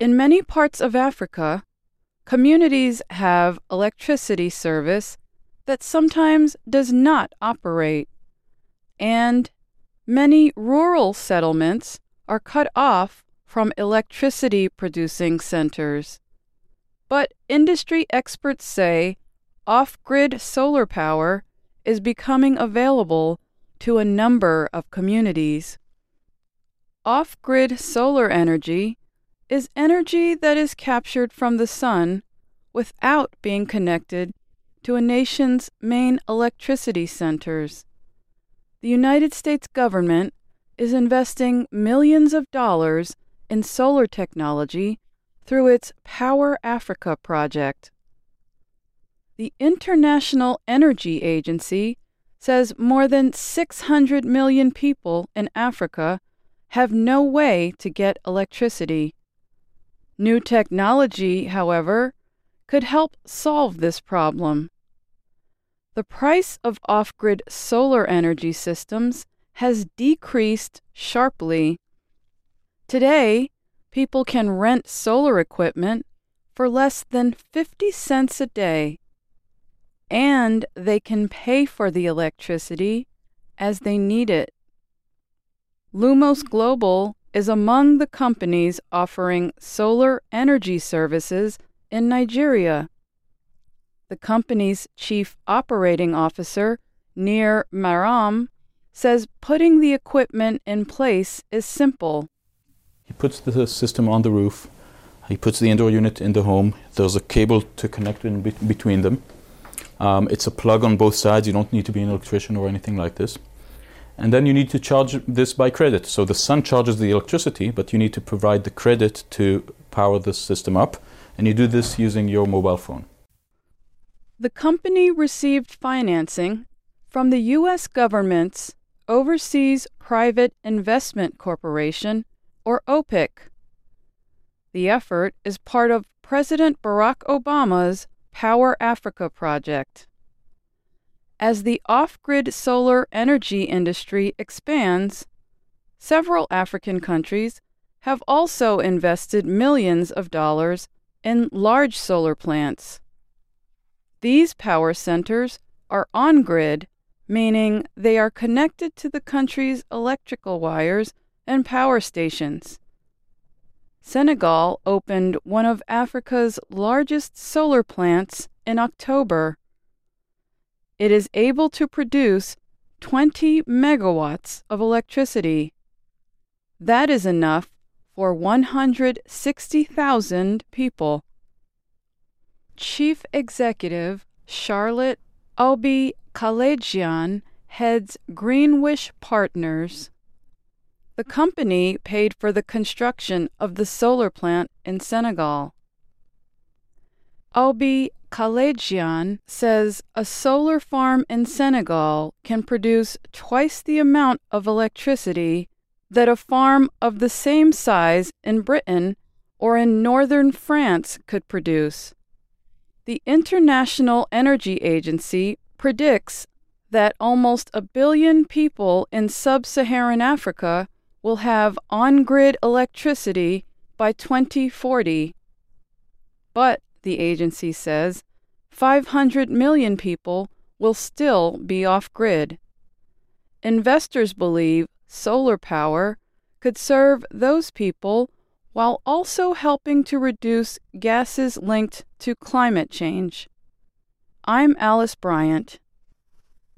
In many parts of Africa, communities have electricity service that sometimes does not operate, and many rural settlements are cut off from electricity-producing centers. But industry experts say off-grid solar power is becoming available to a number of communities. Off-grid solar energy is energy that is captured from the sun without being connected to a nation's main electricity centers. The United States government is investing millions of dollars in solar technology through its Power Africa project. The International Energy Agency says more than 600 million people in Africa have no way to get electricity. New technology, however, could help solve this problem. The price of off-grid solar energy systems has decreased sharply. Today, people can rent solar equipment for less than 50 cents a day, and they can pay for the electricity as they need it. Lumos Global is among the companies offering solar energy services in Nigeria. The company's chief operating officer, Nir Maram, says putting the equipment in place is simple. He puts the system on the roof. He puts the indoor unit in the home. There's a cable to connect in between them. It's a plug on both sides. You don't need to be an electrician or anything like this. And then you need to charge this by credit. So the sun charges the electricity, but you need to provide the credit to power the system up. And you do this using your mobile phone. The company received financing from the U.S. government's Overseas Private Investment Corporation, or OPIC. The effort is part of President Barack Obama's Power Africa project. As the off-grid solar energy industry expands, several African countries have also invested millions of dollars in large solar plants. These power centers are on-grid, meaning they are connected to the country's electrical wires and power stations. Senegal opened one of Africa's largest solar plants in October. It is able to produce 20 megawatts of electricity. That is enough for 160,000 people. Chief Executive Charlotte Obi Kalejian heads Greenwish Partners. The company paid for the construction of the solar plant in Senegal. Obi Kalejian says a solar farm in Senegal can produce twice the amount of electricity that a farm of the same size in Britain or in northern France could produce. The International Energy Agency predicts that almost 1 billion people in sub-Saharan Africa will have on-grid electricity by 2040. But, the agency says, 500 million people will still be off-grid. Investors believe solar power could serve those people while also helping to reduce gases linked to climate change. I'm Alice Bryant.